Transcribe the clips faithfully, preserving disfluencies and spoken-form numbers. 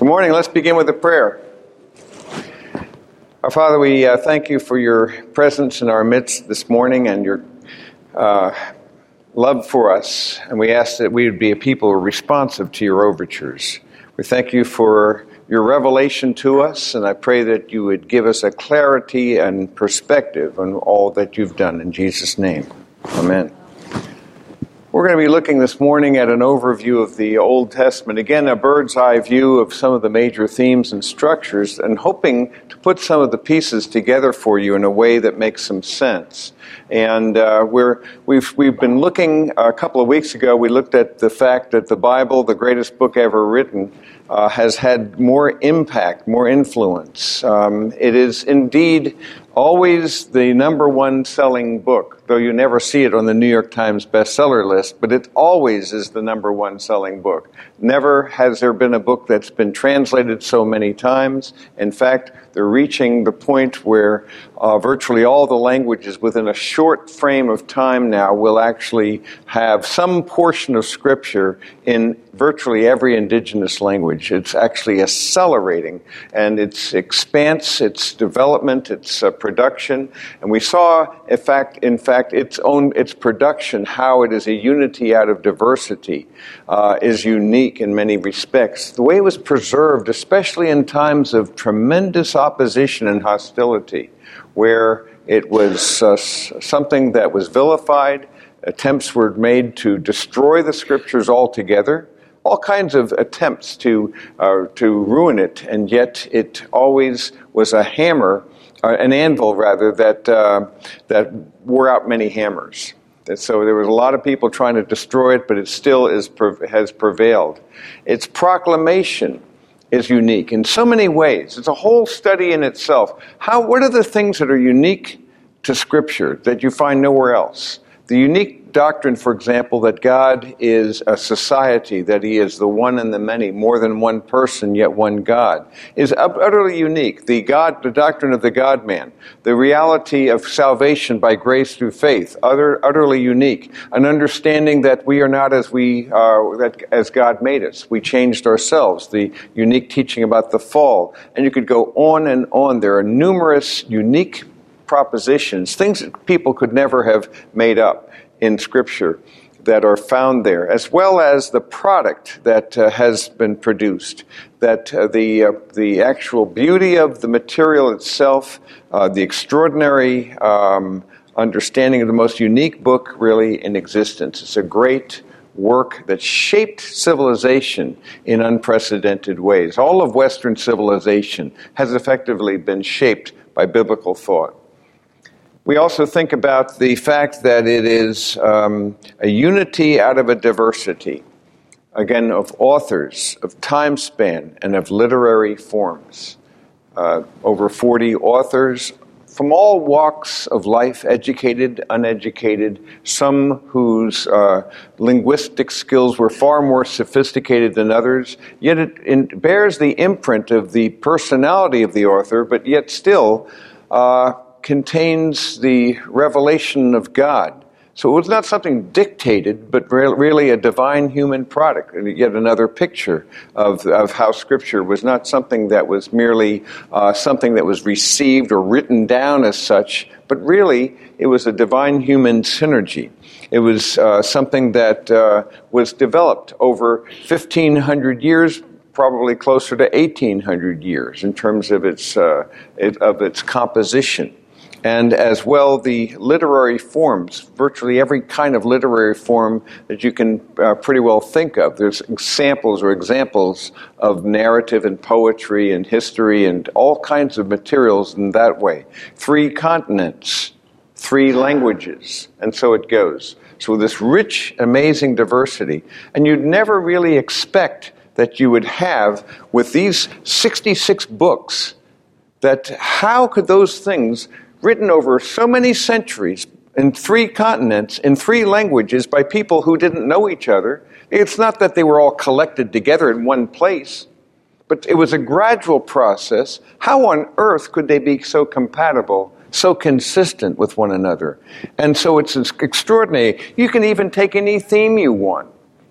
Good morning. Let's begin with a prayer. Our Father, we uh, thank you for your presence in our midst this morning and your uh, love for us. And we ask that we would be a people who are responsive to your overtures. We thank you for your revelation to us, and I pray that you would give us a clarity and perspective on all that you've done. In Jesus' name, amen. We're going to be looking this morning at an overview of the Old Testament. Again, a bird's eye view of some of the major themes and structures, and hoping to put some of the pieces together for you in a way that makes some sense. And uh, we're, we've, we've been looking, a couple of weeks ago, we looked at the fact that the Bible, the greatest book ever written, uh, has had more impact, more influence. Um, it is indeed always the number one selling book, though you never see it on the New York Times bestseller list, but it always is the number one selling book. Never has there been a book that's been translated so many times. In fact, they're reaching the point where uh, virtually all the languages within a short frame of time now will actually have some portion of Scripture in virtually every indigenous language. It's actually accelerating, and its expanse, its development, its uh, production, and we saw, in fact, in fact, its own its production, how it is a unity out of diversity, uh, is unique in many respects. The way it was preserved, especially in times of tremendous opposition and hostility, where it was uh, something that was vilified, attempts were made to destroy the Scriptures altogether, all kinds of attempts to uh, to ruin it, and yet it always was a hammer, uh, an anvil rather, that uh, that wore out many hammers. And so there was a lot of people trying to destroy it, but it still is has prevailed. Its proclamation is unique in so many ways. It's a whole study in itself. How? What are the things that are unique to Scripture that you find nowhere else? The unique doctrine, for example, that God is a society, that He is the one and the many, more than one person, yet one God, is utterly unique. The God, the doctrine of the God-man, the reality of salvation by grace through faith, utter, utterly unique. An understanding that we are not as we are, that as God made us. We changed ourselves. The unique teaching about the fall, and you could go on and on. There are numerous unique propositions, things that people could never have made up in Scripture that are found there, as well as the product that uh, has been produced, that uh, the uh, the actual beauty of the material itself, uh, the extraordinary um, understanding of the most unique book really in existence. It's a great work that shaped civilization in unprecedented ways. All of Western civilization has effectively been shaped by biblical thought. We also think about the fact that it is um, a unity out of a diversity, again, of authors, of time span, and of literary forms. Uh, over forty authors from all walks of life, educated, uneducated, some whose uh, linguistic skills were far more sophisticated than others, yet it, it bears the imprint of the personality of the author, but yet still uh, contains the revelation of God. So it was not something dictated, but re- really a divine human product. And yet another picture of, of how Scripture was not something that was merely uh, something that was received or written down as such, but really it was a divine human synergy. It was uh, something that uh, was developed over fifteen hundred years, probably closer to eighteen hundred years in terms of its uh, it, of its composition. And as well, the literary forms, virtually every kind of literary form that you can uh, pretty well think of. There's samples or examples of narrative and poetry and history and all kinds of materials in that way. Three continents, three languages, and so it goes. So this rich, amazing diversity. And you'd never really expect that you would have with these sixty-six books, that how could those things written over so many centuries in three continents, in three languages, by people who didn't know each other. It's not that they were all collected together in one place, but it was a gradual process. How on earth could they be so compatible, so consistent with one another? And so it's extraordinary. You can even take any theme you want.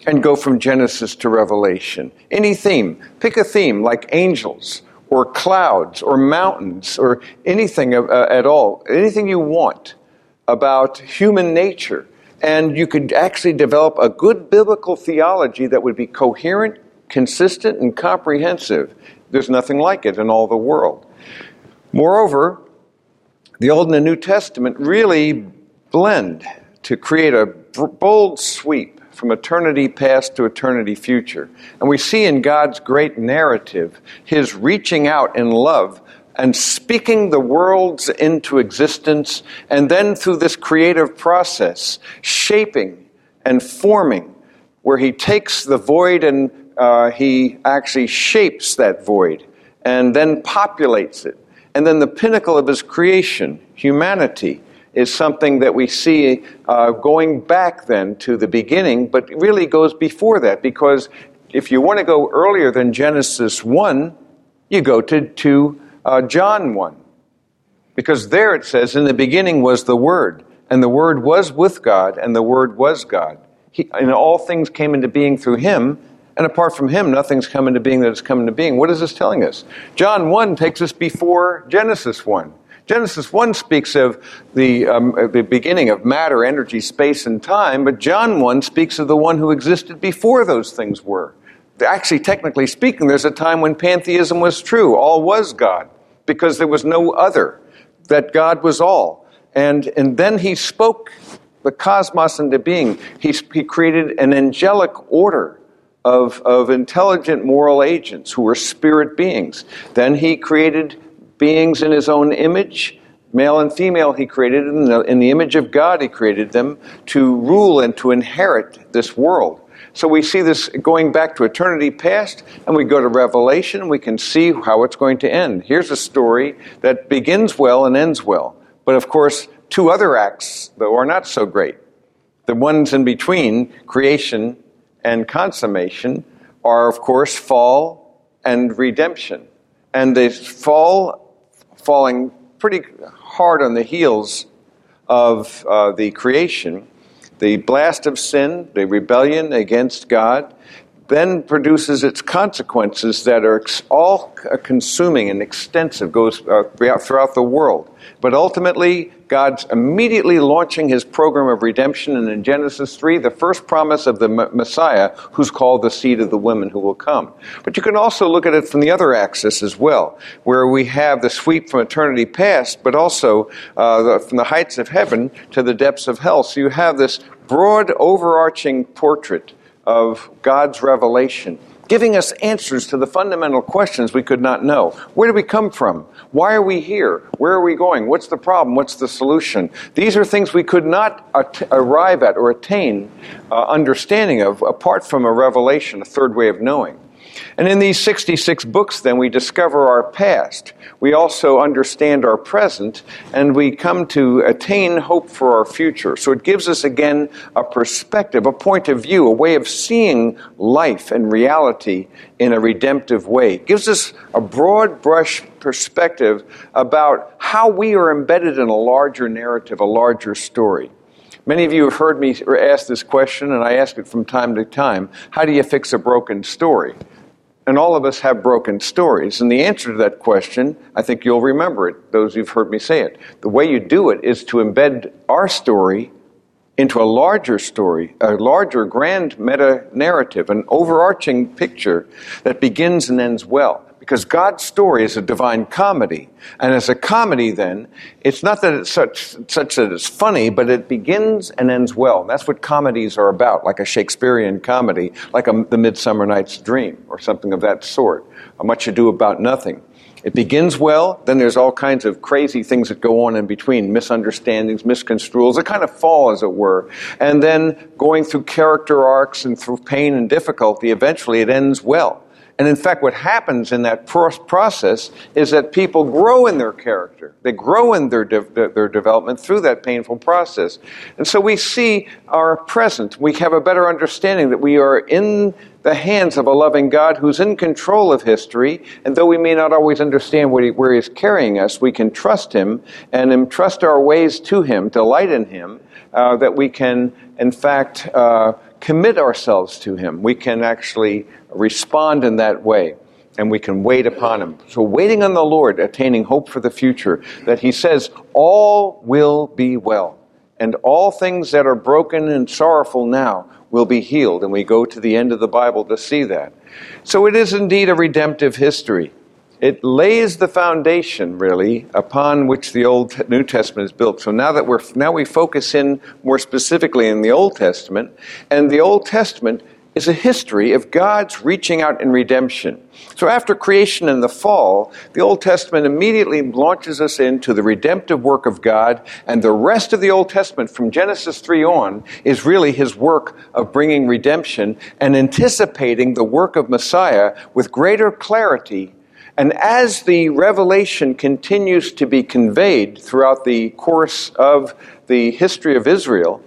and go from Genesis to Revelation. Any theme. Pick a theme like angels or clouds or mountains or anything uh, at all, anything you want about human nature. And you could actually develop a good biblical theology that would be coherent, consistent, and comprehensive. There's nothing like it in all the world. Moreover, the Old and the New Testament really blend to create a bold sweep from eternity past to eternity future. And we see in God's great narrative his reaching out in love and speaking the worlds into existence, and then through this creative process, shaping and forming, where he takes the void and uh, he actually shapes that void and then populates it. And then the pinnacle of his creation, humanity, is something that we see uh, going back then to the beginning, but really goes before that, because if you want to go earlier than Genesis one, you go to, to uh, John one. Because there it says, in the beginning was the Word, and the Word was with God, and the Word was God. He, and all things came into being through him, and apart from him, nothing's come into being that has come into being. What is this telling us? John one takes us before Genesis one. Genesis one speaks of the, um, the beginning of matter, energy, space, and time, but John one speaks of the one who existed before those things were. Actually, technically speaking, there's a time when pantheism was true. All was God, because there was no other, that God was all. And, and then he spoke the cosmos into being. He, he created an angelic order of, of intelligent moral agents who were spirit beings. Then he created beings in his own image, male and female he created, in the, in the image of God he created them to rule and to inherit this world. So we see this going back to eternity past, and we go to Revelation, and we can see how it's going to end. Here's a story that begins well and ends well. But of course, two other acts, though, are not so great. The ones in between, creation and consummation, are of course fall and redemption. And they fall falling pretty hard on the heels of uh, the creation, the blast of sin, the rebellion against God, then produces its consequences that are all-consuming and extensive, goes uh, throughout the world. But ultimately, God's immediately launching his program of redemption, and in Genesis three, the first promise of the Messiah, who's called the seed of the woman who will come. But you can also look at it from the other axis as well, where we have the sweep from eternity past, but also uh, the, from the heights of heaven to the depths of hell. So you have this broad, overarching portrait of God's revelation, giving us answers to the fundamental questions we could not know. Where do we come from? Why are we here? Where are we going? What's the problem? What's the solution? These are things we could not at- arrive at or attain uh, understanding of apart from a revelation, a third way of knowing. And in these sixty-six books, then, we discover our past. We also understand our present, and we come to attain hope for our future. So it gives us, again, a perspective, a point of view, a way of seeing life and reality in a redemptive way. It gives us a broad brush perspective about how we are embedded in a larger narrative, a larger story. Many of you have heard me ask this question, and I ask it from time to time. How do you fix a broken story? And all of us have broken stories. And the answer to that question, I think you'll remember it, those who've heard me say it. The way you do it is to embed our story into a larger story, a larger grand meta-narrative, an overarching picture that begins and ends well. Because God's story is a divine comedy. And as a comedy, then, it's not that it's such, such that it's funny, but it begins and ends well. And that's what comedies are about, like a Shakespearean comedy, like a, The Midsummer Night's Dream, or something of that sort. A Much Ado About Nothing. It begins well, then there's all kinds of crazy things that go on in between, misunderstandings, misconstruals, a kind of fall, as it were. And then going through character arcs and through pain and difficulty, eventually it ends well. And in fact, what happens in that process is that people grow in their character. They grow in their de- their development through that painful process. And so we see our present. We have a better understanding that we are in the hands of a loving God who's in control of history. And though we may not always understand where, he, where he's carrying us, we can trust him and entrust our ways to him, delight in him, uh, that we can, in fact, uh, commit ourselves to him. We can actually respond in that way, and we can wait upon him. So waiting on the Lord, attaining hope for the future, that he says, all will be well, and all things that are broken and sorrowful now will be healed. And we go to the end of the Bible to see that. So it is indeed a redemptive history. It lays the foundation, really, upon which the Old New Testament is built. So now that we're now we focus in more specifically in the Old Testament, and the Old Testament is a history of God's reaching out in redemption. So after creation and the fall, the Old Testament immediately launches us into the redemptive work of God, and the rest of the Old Testament from Genesis three on is really his work of bringing redemption and anticipating the work of Messiah with greater clarity. And as the revelation continues to be conveyed throughout the course of the history of Israel,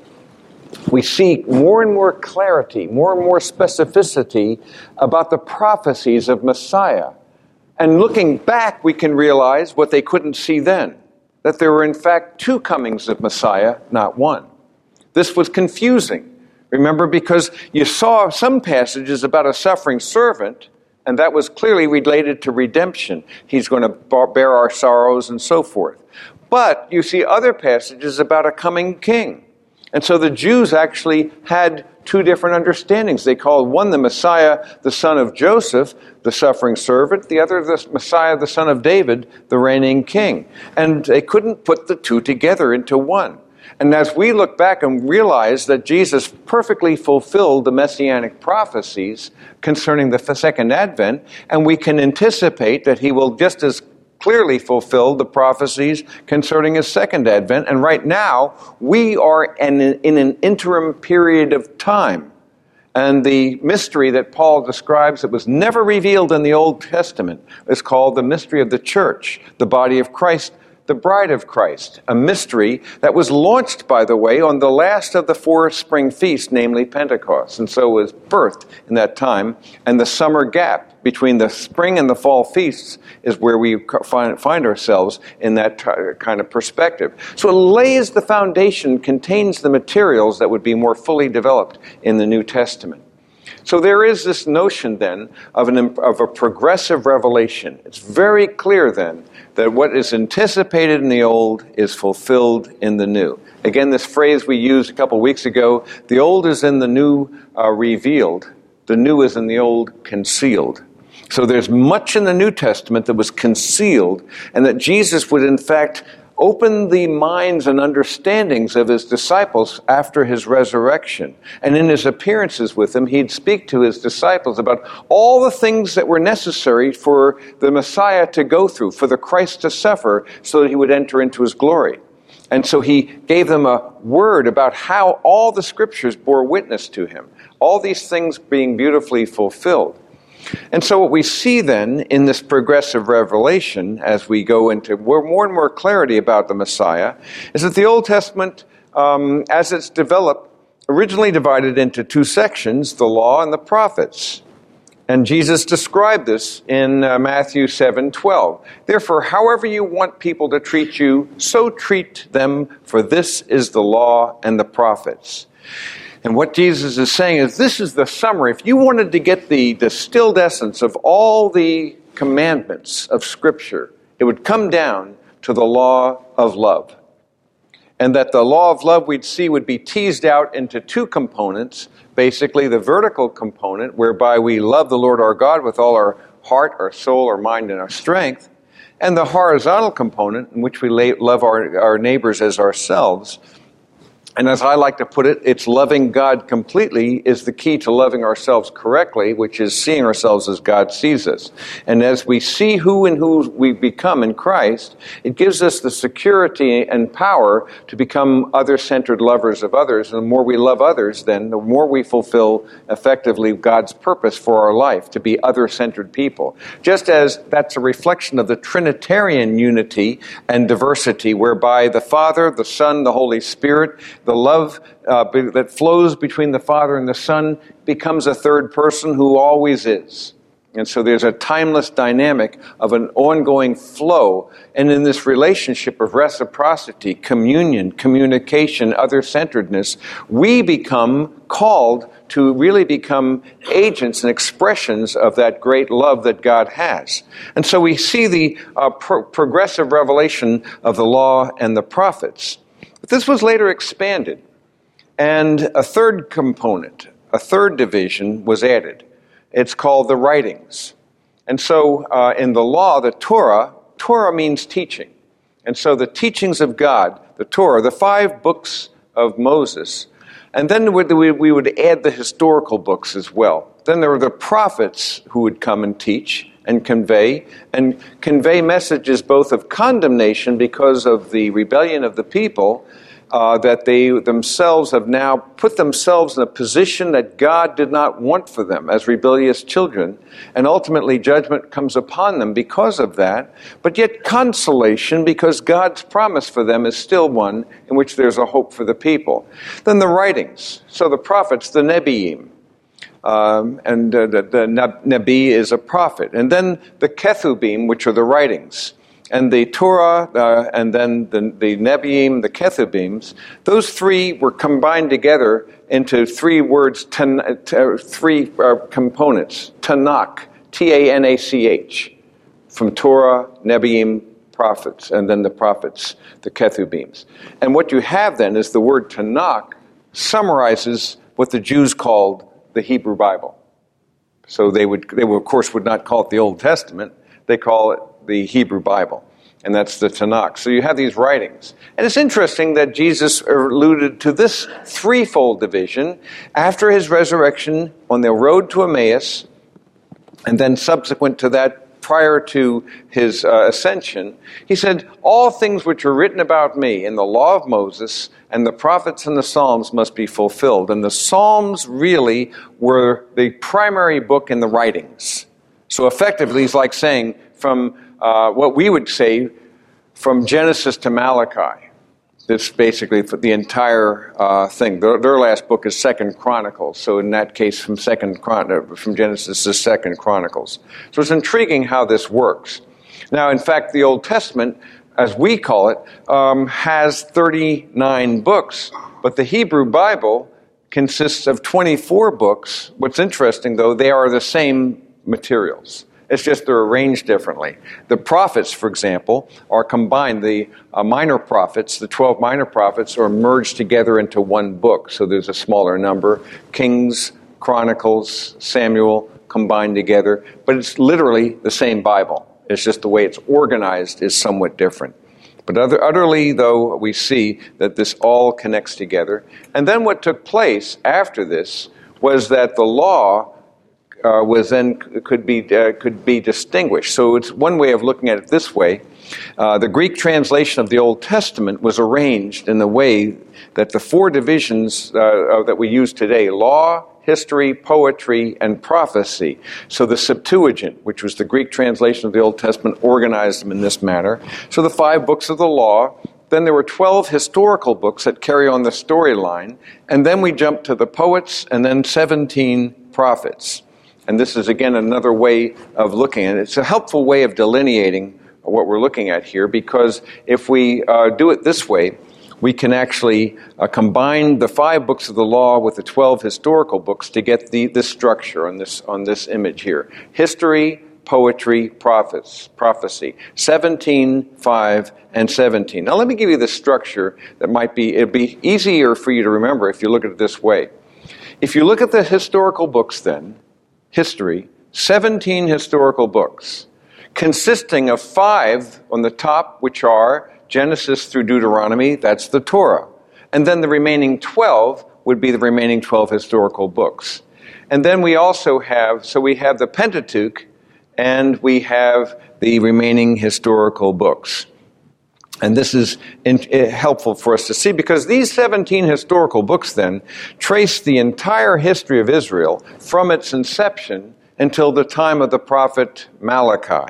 we see more and more clarity, more and more specificity about the prophecies of Messiah. And looking back, we can realize what they couldn't see then, that there were in fact two comings of Messiah, not one. This was confusing. Remember, because you saw some passages about a suffering servant, and that was clearly related to redemption. He's going to bear our sorrows and so forth. But you see other passages about a coming king. And so the Jews actually had two different understandings. They called one the Messiah, the son of Joseph, the suffering servant, the other the Messiah, the son of David, the reigning king. And they couldn't put the two together into one. And as we look back and realize that Jesus perfectly fulfilled the messianic prophecies concerning the second advent, and we can anticipate that he will just as clearly fulfill the prophecies concerning his second advent. And right now, we are in, in an interim period of time. And the mystery that Paul describes that was never revealed in the Old Testament is called the mystery of the church, the body of Christ, the bride of Christ, a mystery that was launched, by the way, on the last of the four spring feasts, namely Pentecost. And so was birthed in that time. And the summer gap between the spring and the fall feasts is where we find, find ourselves in that t- kind of perspective. So it lays the foundation, contains the materials that would be more fully developed in the New Testament. So there is this notion then of, an, of a progressive revelation. It's very clear then that what is anticipated in the old is fulfilled in the new. Again, this phrase we used a couple weeks ago, the old is in the new uh, revealed, the new is in the old concealed. So there's much in the New Testament that was concealed, and that Jesus would in fact open the minds and understandings of his disciples after his resurrection. And in his appearances with them, he'd speak to his disciples about all the things that were necessary for the Messiah to go through, for the Christ to suffer, so that he would enter into his glory. And so he gave them a word about how all the scriptures bore witness to him, all these things being beautifully fulfilled. And so what we see then in this progressive revelation as we go into more and more clarity about the Messiah is that the Old Testament, um, as it's developed, originally divided into two sections, the law and the prophets. And Jesus described this in uh, Matthew seven twelve. Therefore, however you want people to treat you, so treat them, for this is the law and the prophets. And what Jesus is saying is this is the summary. If you wanted to get the distilled essence of all the commandments of Scripture, it would come down to the law of love. And that the law of love we'd see would be teased out into two components. Basically, the vertical component, whereby we love the Lord our God with all our heart, our soul, our mind, and our strength. And the horizontal component, in which we love our, our neighbors as ourselves. And as I like to put it, it's loving God completely is the key to loving ourselves correctly, which is seeing ourselves as God sees us. And as we see who and who we become in Christ, it gives us the security and power to become other-centered lovers of others. And the more we love others, then the more we fulfill effectively God's purpose for our life, to be other-centered people. Just as that's a reflection of the Trinitarian unity and diversity, whereby the Father, the Son, the Holy Spirit, the love uh, be, that flows between the Father and the Son becomes a third person who always is. And so there's a timeless dynamic of an ongoing flow. And in this relationship of reciprocity, communion, communication, other-centeredness, we become called to really become agents and expressions of that great love that God has. And so we see the uh, pro- progressive revelation of the law and the prophets. But this was later expanded. And a third component, a third division was added. It's called the writings. And so uh, in the law, the Torah, Torah means teaching. And so the teachings of God, the Torah, the five books of Moses, and then we would add the historical books as well. Then there were the prophets who would come and teach and convey, and convey messages both of condemnation because of the rebellion of the people, uh, that they themselves have now put themselves in a position that God did not want for them as rebellious children, and ultimately judgment comes upon them because of that, but yet consolation because God's promise for them is still one in which there's a hope for the people. Then the writings, so the prophets, the Nebiim, Um, and uh, the, the Nabi is a prophet. And then the Ketubim, which are the writings. And the Torah, uh, and then the, the Nebiim, the Ketubims, those three were combined together into three words, ten, uh, three uh, components. Tanakh, T A N A C H, from Torah, Nebiim, prophets, and then the prophets, the Ketubims. And what you have then is the word Tanakh summarizes what the Jews called the Hebrew Bible. So they would, they would, of course, would not call it the Old Testament. They call it the Hebrew Bible, and that's the Tanakh. So you have these writings. And it's interesting that Jesus alluded to this threefold division after his resurrection on the road to Emmaus, and then subsequent to that, prior to his uh, ascension. He said, all things which are written about me in the law of Moses and the prophets and the Psalms must be fulfilled. And the Psalms really were the primary book in the writings. So effectively, it's like saying from uh, what we would say from Genesis to Malachi. It's basically for the entire uh, thing. Their, their last book is Second Chronicles. So in that case, from Second Chron- from Genesis to Second Chronicles. So it's intriguing how this works. Now, in fact, the Old Testament, as we call it, um, has thirty-nine books, but the Hebrew Bible consists of twenty-four books. What's interesting, though, they are the same materials. It's just they're arranged differently. The prophets, for example, are combined. The uh, minor prophets, the twelve minor prophets, are merged together into one book. So there's a smaller number. Kings, Chronicles, Samuel combined together. But it's literally the same Bible. It's just the way it's organized is somewhat different. But other, utterly, though, we see that this all connects together. And then what took place after this was that the law Uh, was then could be uh, could be distinguished. So it's one way of looking at it this way. Uh, the Greek translation of the Old Testament was arranged in the way that the four divisions uh, that we use today, law, history, poetry, and prophecy. So the Septuagint, which was the Greek translation of the Old Testament, organized them in this manner. So the five books of the law. Then there were twelve historical books that carry on the storyline. And then we jump to the poets, and then seventeen prophets. And this is, again, another way of looking at it. It's a helpful way of delineating what we're looking at here, because if we uh, do it this way, we can actually uh, combine the five books of the law with the twelve historical books to get the, this structure on this, on this image here. History, poetry, prophets, prophecy. seventeen, five, and seventeen. Now let me give you the structure that might be, it'd be easier for you to remember if you look at it this way. If you look at the historical books then, history, seventeen historical books, consisting of five on the top, which are Genesis through Deuteronomy, that's the Torah. And then the remaining twelve would be the remaining twelve historical books. And then we also have, so we have the Pentateuch, and we have the remaining historical books. And this is in, uh, helpful for us to see, because these seventeen historical books then trace the entire history of Israel from its inception until the time of the prophet Malachi.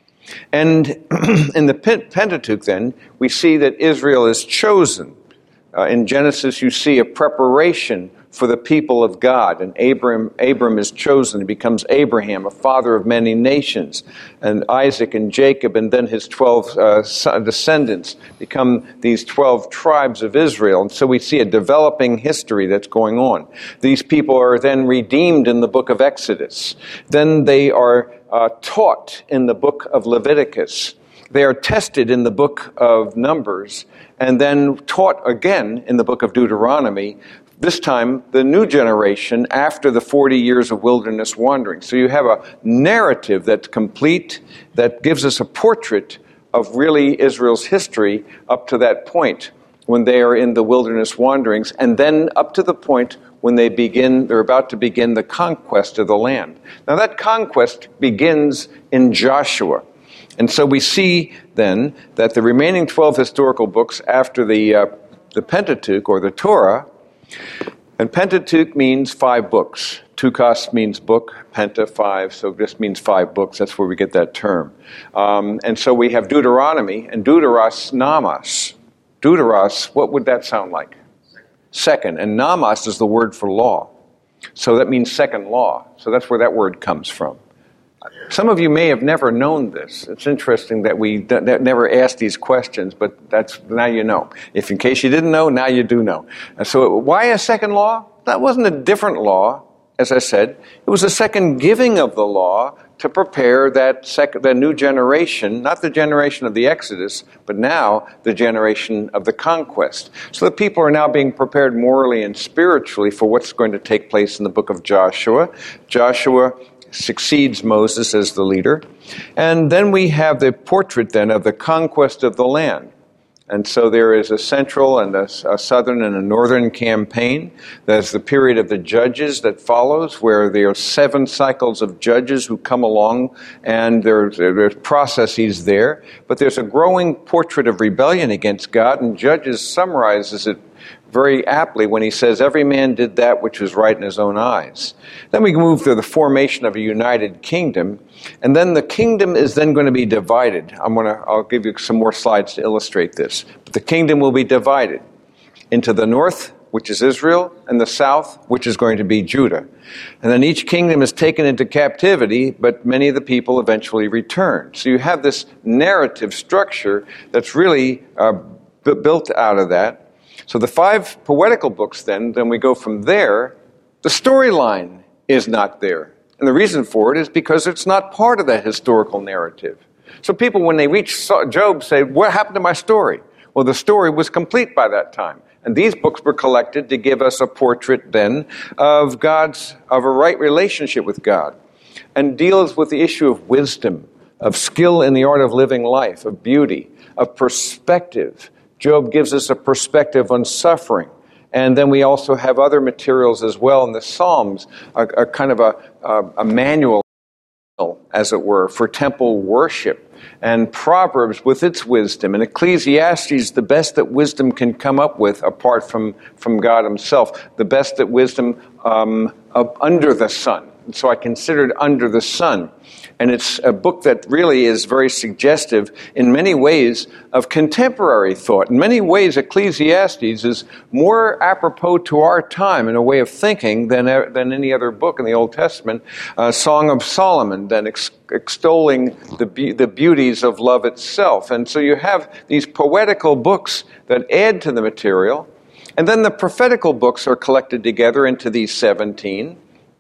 And in the Pentateuch then, we see that Israel is chosen. Uh, in Genesis, you see a preparation for the people of God. And Abram, Abram is chosen. He becomes Abraham, a father of many nations. And Isaac and Jacob, and then his twelve uh, descendants become these twelve tribes of Israel. And so we see a developing history that's going on. These people are then redeemed in the book of Exodus. Then they are uh, taught in the book of Leviticus. They are tested in the book of Numbers, and then taught again in the book of Deuteronomy, this time the new generation after the forty years of wilderness wandering. So you have a narrative that's complete, that gives us a portrait of really Israel's history up to that point when they are in the wilderness wanderings, and then up to the point when they begin, they're about to begin the conquest of the land. Now that conquest begins in Joshua. And so we see then that the remaining twelve historical books after the uh, the Pentateuch or the Torah, and Pentateuch means five books. Tukos means book, penta, five, so this means five books. That's where we get that term. Um, and so we have Deuteronomy and Deuteros Namas. Deuteros, what would that sound like? Second. And Namas is the word for law. So that means second law. So that's where that word comes from. Some of you may have never known this. It's interesting that we d- that never asked these questions, but that's now you know. If in case you didn't know, now you do know. And so why a second law? That wasn't a different law, as I said. It was a second giving of the law to prepare that sec- the new generation, not the generation of the Exodus, but now the generation of the conquest. So the people are now being prepared morally and spiritually for what's going to take place in the book of Joshua. Joshua succeeds Moses as the leader. And then we have the portrait then of the conquest of the land. And so there is a central and a, a southern and a northern campaign. There's the period of the judges that follows, where there are seven cycles of judges who come along, and there's, there's processes there. But there's a growing portrait of rebellion against God, and Judges summarizes it very aptly when he says, every man did that which was right in his own eyes. Then we move to the formation of a united kingdom, and then the kingdom is then going to be divided. I'm going to, I'll give you some more slides to illustrate this. But the kingdom will be divided into the north, which is Israel, and the south, which is going to be Judah. And then each kingdom is taken into captivity, but many of the people eventually return. So you have this narrative structure that's really uh, b- built out of that. So the five poetical books then, then we go from there. The storyline is not there. And the reason for it is because it's not part of that historical narrative. So people, when they reach Job, say, what happened to my story? Well, the story was complete by that time. And these books were collected to give us a portrait then of God's, of a right relationship with God, and deals with the issue of wisdom, of skill in the art of living life, of beauty, of perspective. Job gives us a perspective on suffering. And then we also have other materials as well in the Psalms, a, a kind of a, a, a manual, as it were, for temple worship. And Proverbs with its wisdom. And Ecclesiastes, the best that wisdom can come up with apart from, from God himself. The best that wisdom um, of under the sun. And so I considered Under the Sun. And it's a book that really is very suggestive in many ways of contemporary thought. In many ways, Ecclesiastes is more apropos to our time in a way of thinking than, than any other book in the Old Testament. Uh, Song of Solomon, than ex- extolling the, be- the beauties of love itself. And so you have these poetical books that add to the material. And then the prophetical books are collected together into these seventeen.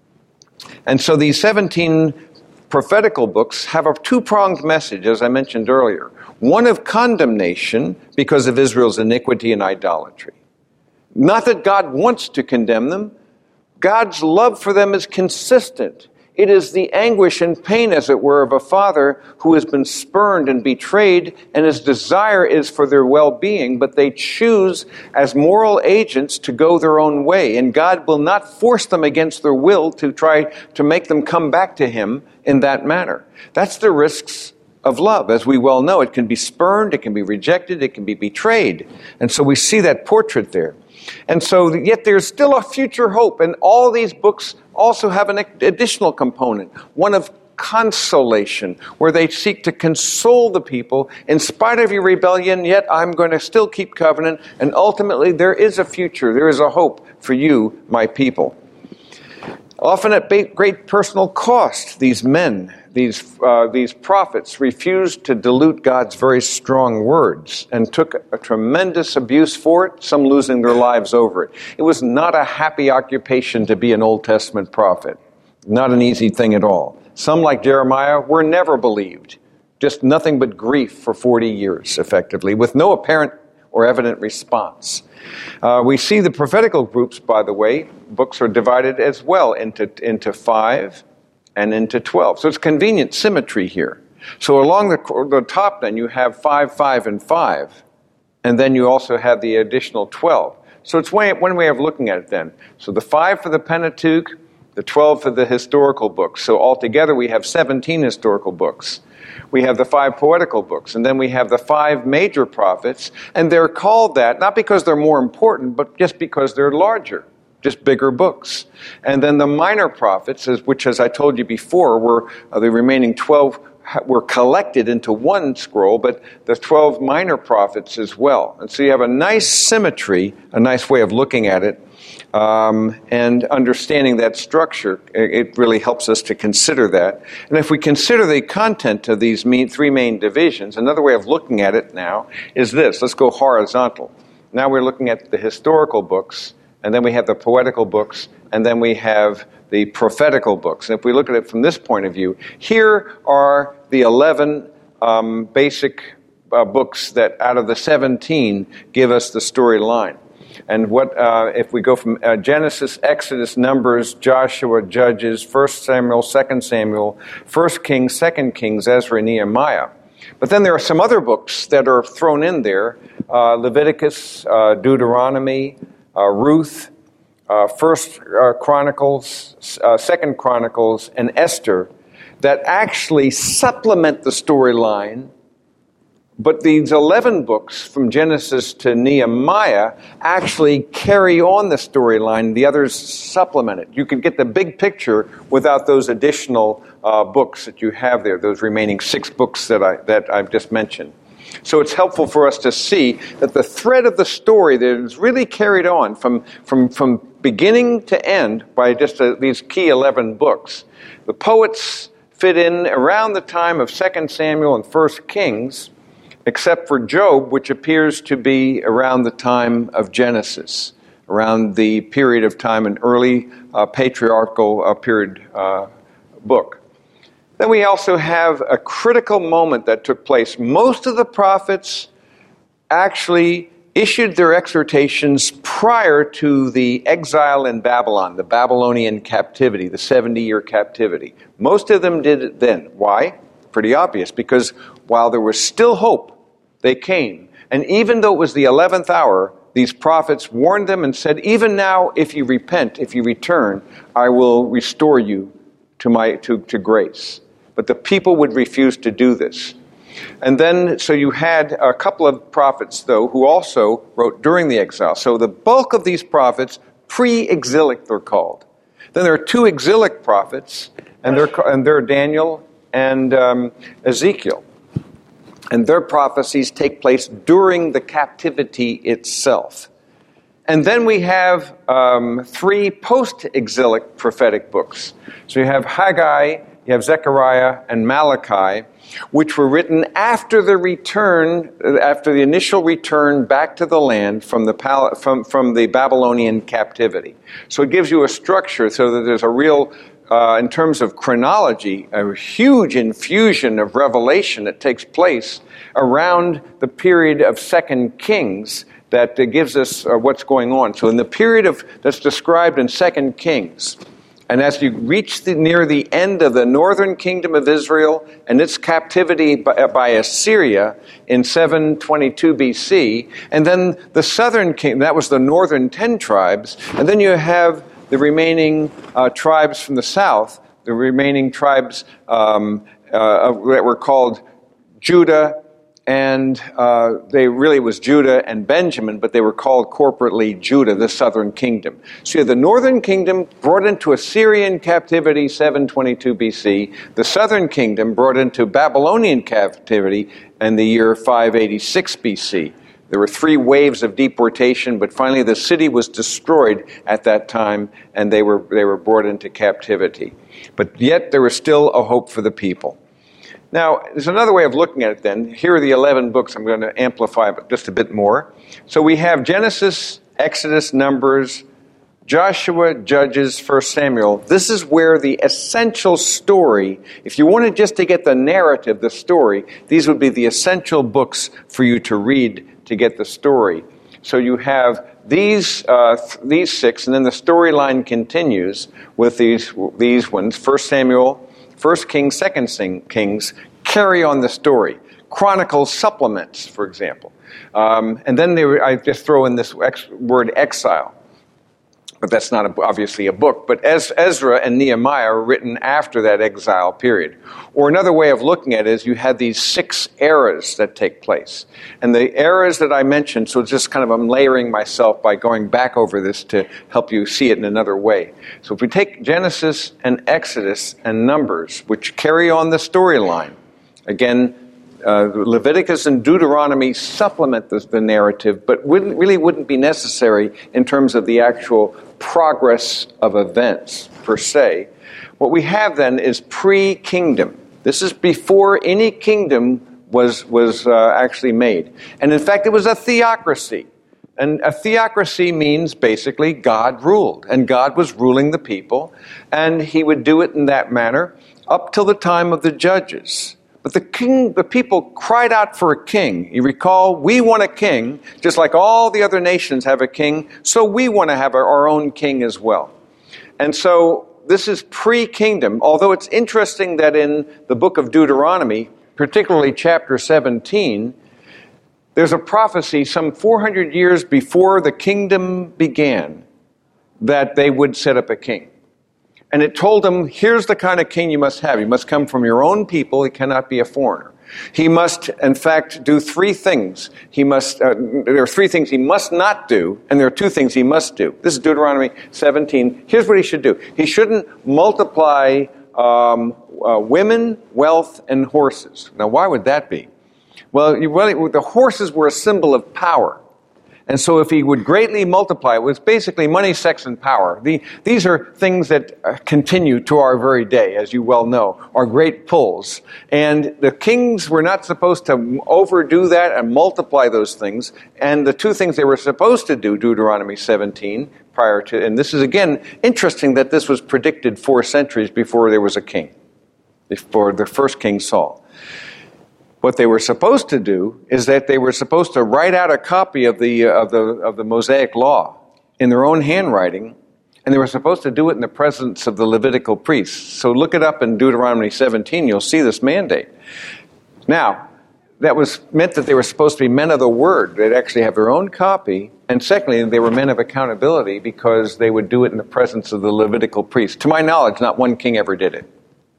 And so these seventeen prophetical books have a two-pronged message, as I mentioned earlier. One of condemnation because of Israel's iniquity and idolatry. Not that God wants to condemn them. God's love for them is consistent. It is the anguish and pain, as it were, of a father who has been spurned and betrayed, and his desire is for their well-being, but they choose as moral agents to go their own way, and God will not force them against their will to try to make them come back to him in that manner. That's the risks of love. As we well know, it can be spurned, it can be rejected, it can be betrayed. And so we see that portrait there. And so yet there's still a future hope, and all these books also have an additional component, one of consolation, where they seek to console the people. In spite of your rebellion, yet I'm going to still keep covenant, and ultimately there is a future, there is a hope for you, my people. Often at great personal cost, these men, these uh, these prophets refused to dilute God's very strong words and took a tremendous abuse for it, some losing their lives over it. It was not a happy occupation to be an Old Testament prophet. Not an easy thing at all. Some, like Jeremiah, were never believed. Just nothing but grief for forty years, effectively, with no apparent or evident response. Uh, we see the prophetical groups, by the way, books are divided as well into, into five and into twelve. So it's convenient symmetry here. So along the, the top then you have five, five, and five. And then you also have the additional twelve. So it's way, one way of looking at it then. So the five for the Pentateuch, the twelve for the historical books. So altogether we have seventeen historical books. We have the five poetical books, and then we have the five major prophets, and they're called that not because they're more important, but just because they're larger, just bigger books. And then the minor prophets, which, as I told you before, were uh, the remaining twelve were collected into one scroll, but the twelve minor prophets as well. And so you have a nice symmetry, a nice way of looking at it. Um, and understanding that structure, it really helps us to consider that. And if we consider the content of these main, three main divisions, another way of looking at it now is this. Let's go horizontal. Now we're looking at the historical books, and then we have the poetical books, and then we have the prophetical books. And if we look at it from this point of view, here are the eleven um, basic uh, books that out of the seventeen give us the storyline. And what uh, if we go from uh, Genesis, Exodus, Numbers, Joshua, Judges, First Samuel, Second Samuel, First Kings, Second Kings, Ezra, Nehemiah. But then there are some other books that are thrown in there, uh, Leviticus, uh, Deuteronomy, uh, Ruth, uh, First uh, Chronicles, uh, Second Chronicles, and Esther, that actually supplement the storyline. But these eleven books, from Genesis to Nehemiah, actually carry on the storyline. The others supplement it. You can get the big picture without those additional uh, books that you have there, those remaining six books that, I, that I've just mentioned. So it's helpful for us to see that the thread of the story that is really carried on from, from, from beginning to end by just uh, these key eleven books. The poets fit in around the time of Second Samuel and First Kings, except for Job, which appears to be around the time of Genesis, around the period of time, an early uh, patriarchal uh, period uh, book. Then we also have a critical moment that took place. Most of the prophets actually issued their exhortations prior to the exile in Babylon, the Babylonian captivity, the seventy-year captivity. Most of them did it then. Why? Pretty obvious, because while there was still hope, they came. And even though it was the eleventh hour, these prophets warned them and said, even now, if you repent, if you return, I will restore you to my to, to grace. But the people would refuse to do this. And then, so you had a couple of prophets, though, who also wrote during the exile. So the bulk of these prophets, pre-exilic, they're called. Then there are two exilic prophets, and they're, and they're Daniel and um, Ezekiel. And their prophecies take place during the captivity itself. And then we have um, three post-exilic prophetic books. So you have Haggai, you have Zechariah, and Malachi, which were written after the return, after the initial return back to the land from the pal- from, from the Babylonian captivity. So it gives you a structure so that there's a real Uh, in terms of chronology, a huge infusion of revelation that takes place around the period of Second Kings that uh, gives us uh, what's going on. So in the period of that's described in Second Kings, and as you reach the, near the end of the northern kingdom of Israel and its captivity by, by Assyria in seven twenty-two B C, and then the southern kingdom, that was the northern ten tribes, and then you have the remaining uh, tribes from the south, the remaining tribes um, uh, that were called Judah and uh, they really was Judah and Benjamin, but they were called corporately Judah, the southern kingdom. So you have the northern kingdom brought into Assyrian captivity, seven twenty-two B C. The southern kingdom brought into Babylonian captivity in the year five eighty-six B C. There were three waves of deportation, but finally the city was destroyed at that time, and they were they were brought into captivity. But yet there was still a hope for the people. Now, there's another way of looking at it then. Here are the eleven books. I'm going to amplify it just a bit more. So we have Genesis, Exodus, Numbers, Joshua, Judges, First Samuel. This is where the essential story, if you wanted just to get the narrative, the story, these would be the essential books for you to read to get the story. So you have these uh, th- these six, and then the storyline continues with these these ones. First Samuel, First Kings, Second Kings carry on the story. Chronicles supplements, for example. Um, and then they were, I just throw in this ex- word exile. But that's not a, obviously a book. But Ez- Ezra and Nehemiah are written after that exile period. Or another way of looking at it is you had these six eras that take place. And the eras that I mentioned, so it's just kind of I'm layering myself by going back over this to help you see it in another way. So if we take Genesis and Exodus and Numbers, which carry on the storyline, again, Uh, Leviticus and Deuteronomy supplement the, the narrative, but wouldn't, really wouldn't be necessary in terms of the actual progress of events, per se. What we have then is pre-kingdom. This is before any kingdom was, was uh, actually made. And in fact, it was a theocracy. And a theocracy means basically God ruled, and God was ruling the people, and he would do it in that manner up till the time of the judges. But the king, the people cried out for a king. You recall, we want a king, just like all the other nations have a king, so we want to have our, our own king as well. And so this is pre-kingdom, although it's interesting that in the book of Deuteronomy, particularly chapter seventeen, there's a prophecy some four hundred years before the kingdom began that they would set up a king. And it told them, here's the kind of king you must have. He must come from your own people. He cannot be a foreigner. He must, in fact, do three things. He must. Uh, there are three things he must not do, and there are two things he must do. This is Deuteronomy seventeen. Here's what he should do. He shouldn't multiply um, uh, women, wealth, and horses. Now, why would that be? Well, you really, the horses were a symbol of power. And so if he would greatly multiply, it was basically money, sex, and power. The, these are things that uh, continue to our very day, as you well know, are great pulls. And the kings were not supposed to overdo that and multiply those things. And the two things they were supposed to do, Deuteronomy seventeen, prior to, and this is again interesting that this was predicted four centuries before there was a king, before the first king Saul. What they were supposed to do is that they were supposed to write out a copy of the uh, of the of the Mosaic Law in their own handwriting, and they were supposed to do it in the presence of the Levitical priests. So look it up in Deuteronomy seventeen; you'll see this mandate. Now, that was meant that they were supposed to be men of the word; they'd actually have their own copy. And secondly, they were men of accountability because they would do it in the presence of the Levitical priests. To my knowledge, not one king ever did it,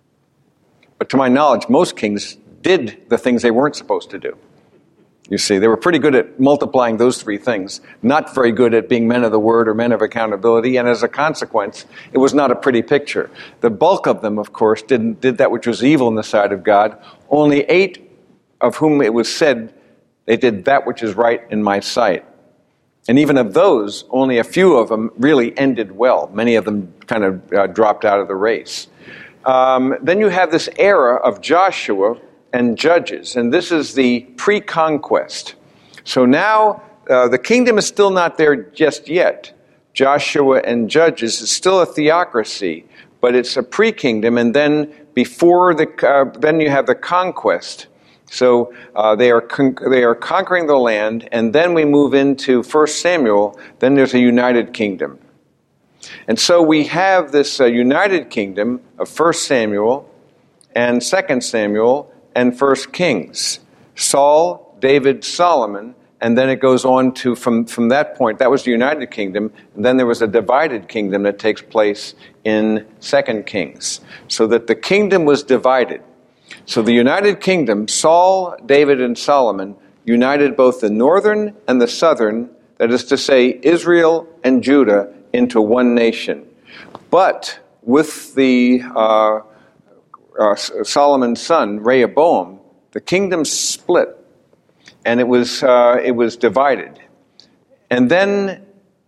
but to my knowledge, most kings did the things they weren't supposed to do. You see, they were pretty good at multiplying those three things, not very good at being men of the word or men of accountability, and as a consequence, it was not a pretty picture. The bulk of them, of course, didn't, did that which was evil in the sight of God. Only eight of whom it was said, they did that which is right in my sight. And even of those, only a few of them really ended well. Many of them kind of uh, dropped out of the race. Um, then you have this era of Joshua and Judges, and this is the pre-conquest. So now uh, the kingdom is still not there just yet. Joshua and Judges is still a theocracy, but it's a pre-kingdom, and then before the uh, then you have the conquest. So uh, they are con- they are conquering the land, and then we move into First Samuel. Then there's a united kingdom, and so we have this uh, united kingdom of First Samuel and Second Samuel and First Kings. Saul, David, Solomon, and then it goes on to, from, from that point, that was the United Kingdom, and then there was a divided kingdom that takes place in Second Kings. So that the kingdom was divided. So the united kingdom, Saul, David, and Solomon, united both the northern and the southern, that is to say, Israel and Judah, into one nation. But with the uh, uh, Solomon's son, Rehoboam, the kingdom split, and it was uh, it was divided. And then,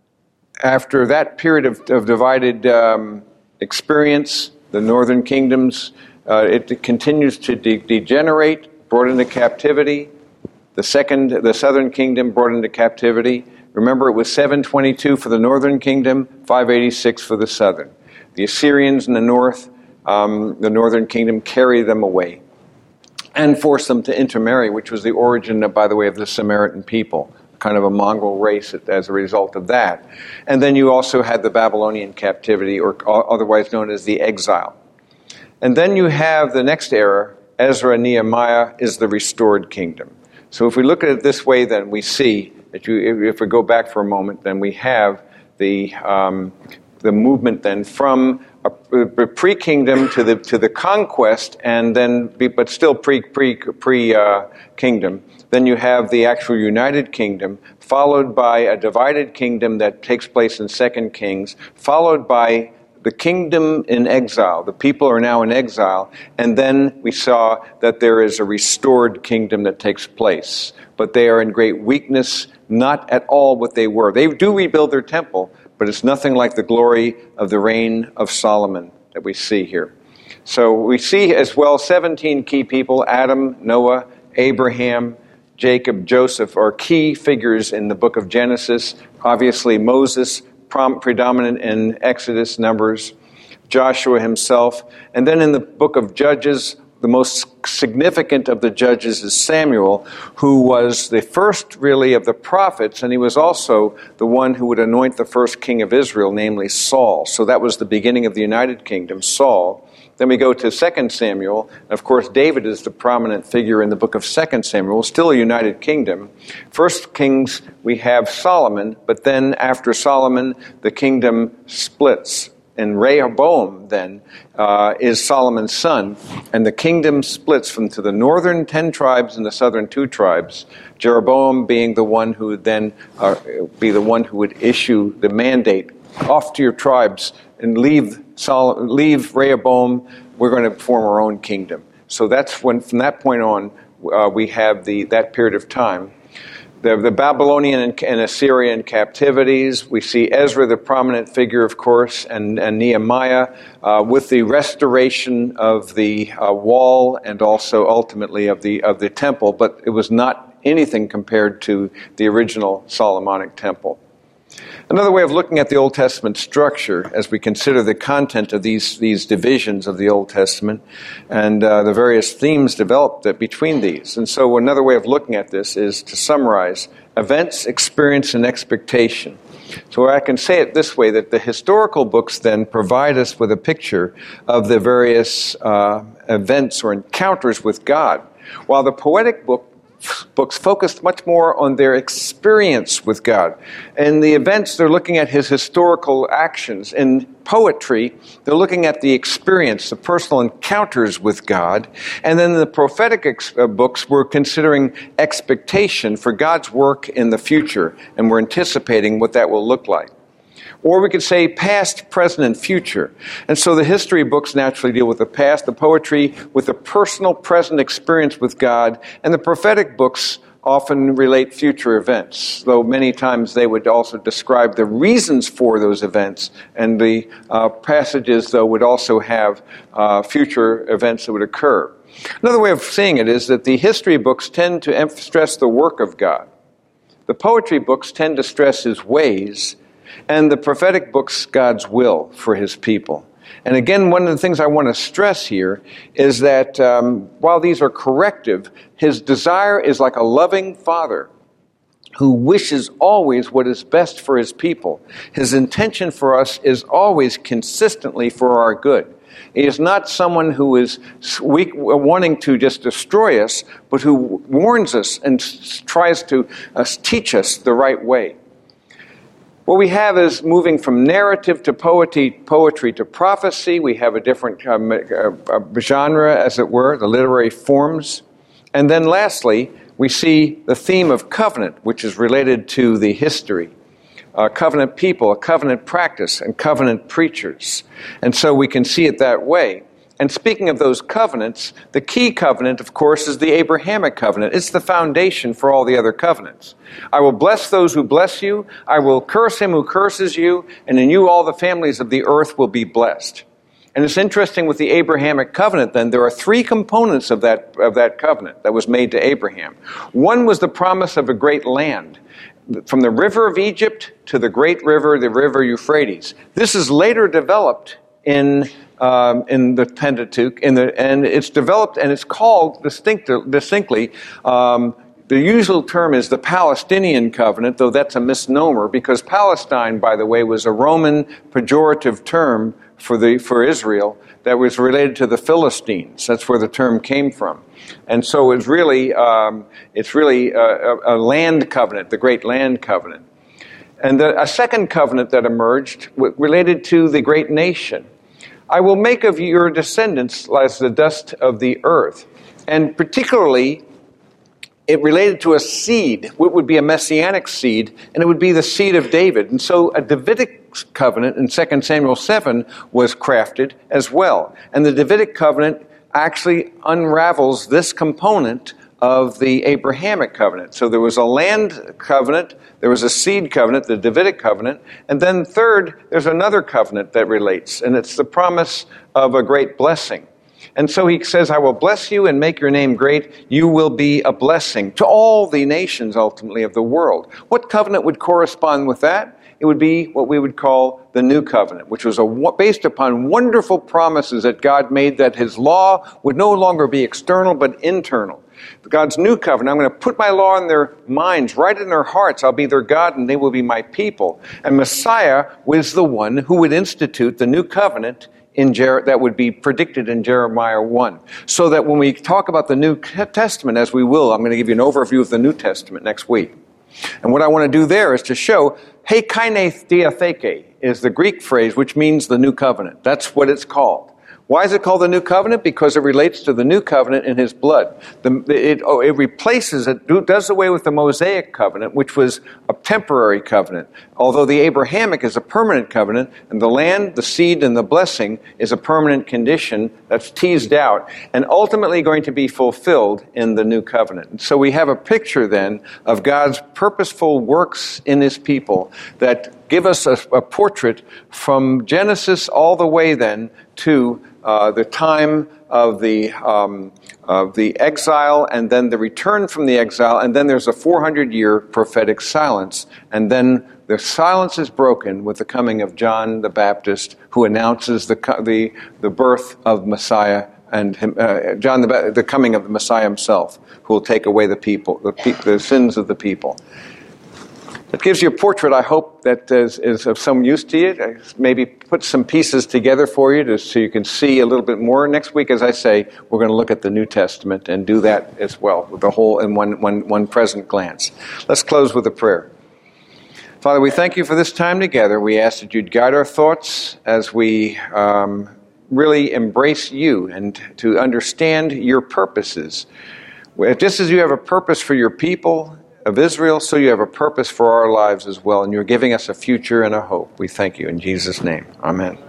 after that period of, of divided um, experience, the northern kingdoms, uh, it continues to de- degenerate, brought into captivity. The second, the southern kingdom brought into captivity. Remember, it was seven twenty-two for the northern kingdom, five eighty-six for the southern. The Assyrians in the north, um, the northern kingdom, carried them away and forced them to intermarry, which was the origin, of, by the way, of the Samaritan people, kind of a mongrel race as a result of that. And then you also had the Babylonian captivity, or otherwise known as the exile. And then you have the next era, Ezra and Nehemiah, is the restored kingdom. So if we look at it this way, then we see that you, if we go back for a moment, then we have the um, the movement then from a, a pre-kingdom to the to the conquest, and then be, but still pre pre pre uh, kingdom. Then you have the actual united kingdom, followed by a divided kingdom that takes place in Second Kings, followed by the kingdom in exile. The people are now in exile. And then we saw that there is a restored kingdom that takes place. But they are in great weakness, not at all what they were. They do rebuild their temple, but it's nothing like the glory of the reign of Solomon that we see here. So we see as well seventeen key people: Adam, Noah, Abraham, Jacob, Joseph are key figures in the book of Genesis. Obviously Moses, predominant in Exodus, Numbers, Joshua himself. And then in the book of Judges, the most significant of the judges is Samuel, who was the first really of the prophets, and he was also the one who would anoint the first king of Israel, namely Saul. So that was the beginning of the United Kingdom, Saul. Then we go to Second Samuel. And of course, David is the prominent figure in the book of Second Samuel, still a united kingdom. First Kings, we have Solomon, but then after Solomon, the kingdom splits. And Rehoboam, then, uh, is Solomon's son, and the kingdom splits from to the northern ten tribes and the southern two tribes, Jeroboam being the one who would then uh, be the one who would issue the mandate, off to your tribes, and leave Sol- leave Rehoboam, we're going to form our own kingdom. So that's when, from that point on, uh, we have the that period of time. The, the Babylonian and, and Assyrian captivities. We see Ezra, the prominent figure, of course, and, and Nehemiah, uh, with the restoration of the uh, wall and also ultimately of the of the temple. But it was not anything compared to the original Solomonic temple. Another way of looking at the Old Testament structure, as we consider the content of these, these divisions of the Old Testament and uh, the various themes developed between these. And so another way of looking at this is to summarize events, experience, and expectation. So I can say it this way, that the historical books then provide us with a picture of the various uh, events or encounters with God, while the poetic book books focused much more on their experience with God. In the events, they're looking at his historical actions. In poetry, they're looking at the experience, the personal encounters with God. And then the prophetic ex- uh, books were considering expectation for God's work in the future, and we're anticipating what that will look like. Or we could say past, present, and future. And so the history books naturally deal with the past, the poetry with the personal present experience with God, and the prophetic books often relate future events, though many times they would also describe the reasons for those events, and the uh, passages, though, would also have uh, future events that would occur. Another way of seeing it is that the history books tend to em- stress the work of God. The poetry books tend to stress his ways, and the prophetic books, God's will for his people. And again, one of the things I want to stress here is that um, while these are corrective, his desire is like a loving father who wishes always what is best for his people. His intention for us is always consistently for our good. He is not someone who is weak, wanting to just destroy us, but who warns us and tries to uh, teach us the right way. What we have is moving from narrative to poetry, poetry to prophecy. We have a different um, uh, genre, as it were, the literary forms. And then lastly, we see the theme of covenant, which is related to the history. Uh, covenant people, a covenant practice, and covenant preachers. And so we can see it that way. And speaking of those covenants, the key covenant, of course, is the Abrahamic covenant. It's the foundation for all the other covenants. I will bless those who bless you. I will curse him who curses you. And in you all the families of the earth will be blessed. And it's interesting with the Abrahamic covenant, then, there are three components of that, of that covenant that was made to Abraham. One was the promise of a great land, from the river of Egypt to the great river, the river Euphrates. This is later developed in um, in the Pentateuch, in the, and it's developed and it's called distinct, distinctly. Um, the usual term is the Palestinian covenant, though that's a misnomer, because Palestine, by the way, was a Roman pejorative term for the for Israel that was related to the Philistines. That's where the term came from. And so it's really um, it's really a, a, a land covenant, the great land covenant. And the, a second covenant that emerged w- related to the great nation. I will make of your descendants as the dust of the earth. And particularly, it related to a seed, what would be a messianic seed, and it would be the seed of David. And so a Davidic covenant in Second Samuel seven was crafted as well. And the Davidic covenant actually unravels this component of the Abrahamic covenant. So there was a land covenant, there was a seed covenant, the Davidic covenant, and then third, there's another covenant that relates, and it's the promise of a great blessing. And so he says, I will bless you and make your name great. You will be a blessing to all the nations, ultimately, of the world. What covenant would correspond with that? It would be what we would call the New Covenant, which was a, based upon wonderful promises that God made that his law would no longer be external but internal. God's New Covenant, I'm going to put my law in their minds, right in their hearts. I'll be their God and they will be my people. And Messiah was the one who would institute the New Covenant in Jer- that would be predicted in Jeremiah one. So that when we talk about the New Testament, as we will, I'm going to give you an overview of the New Testament next week. And what I want to do there is to show, he kaine diatheke is the Greek phrase which means the New Covenant. That's what it's called. Why is it called the New Covenant? Because it relates to the New Covenant in his blood. The, it, oh, it replaces, it does away with the Mosaic covenant, which was a temporary covenant. Although the Abrahamic is a permanent covenant, and the land, the seed, and the blessing is a permanent condition that's teased out, and ultimately going to be fulfilled in the New Covenant. And so we have a picture then of God's purposeful works in his people that give us a, a portrait from Genesis all the way then to uh, the time of the um, of the exile, and then the return from the exile, and then there's a four hundred year prophetic silence, and then the silence is broken with the coming of John the Baptist, who announces the the the birth of Messiah, and him, uh, John the the coming of the Messiah himself, who will take away the people the, pe- the sins of the people. It gives you a portrait, I hope, that is, is of some use to you. Maybe put some pieces together for you to, so you can see a little bit more. Next week, as I say, we're going to look at the New Testament and do that as well, with the whole in one, one, one present glance. Let's close with a prayer. Father, we thank you for this time together. We ask that you'd guide our thoughts as we um, really embrace you and to understand your purposes. Just as you have a purpose for your people of Israel, so you have a purpose for our lives as well, and you're giving us a future and a hope. We thank you in Jesus' name. Amen.